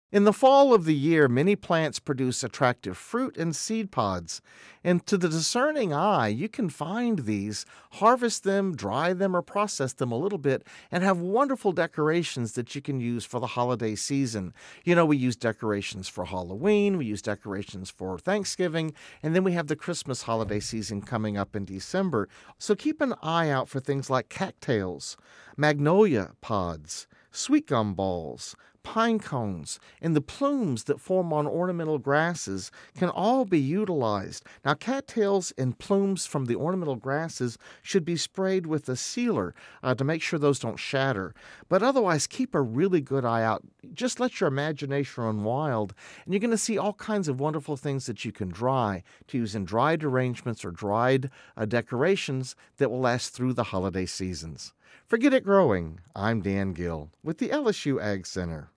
In the fall of the year, many plants produce attractive fruit and seed pods. And to the discerning eye, you can find these, harvest them, dry them, or process them a little bit, and have wonderful decorations that you can use for the holiday season. We use decorations for Halloween, we use decorations for Thanksgiving, and then we have the Christmas holiday season coming up in December. So keep an eye out for things like cattails, magnolia pods, sweet gum balls, pine cones, and the plumes that form on ornamental grasses can all be utilized. Now, cattails and plumes from the ornamental grasses should be sprayed with a sealer to make sure those don't shatter. But otherwise, keep a really good eye out. Just let your imagination run wild, and you're going to see all kinds of wonderful things that you can dry to use in dried arrangements or dried decorations that will last through the holiday seasons. Forget It Growing. I'm Dan Gill with the LSU Ag Center.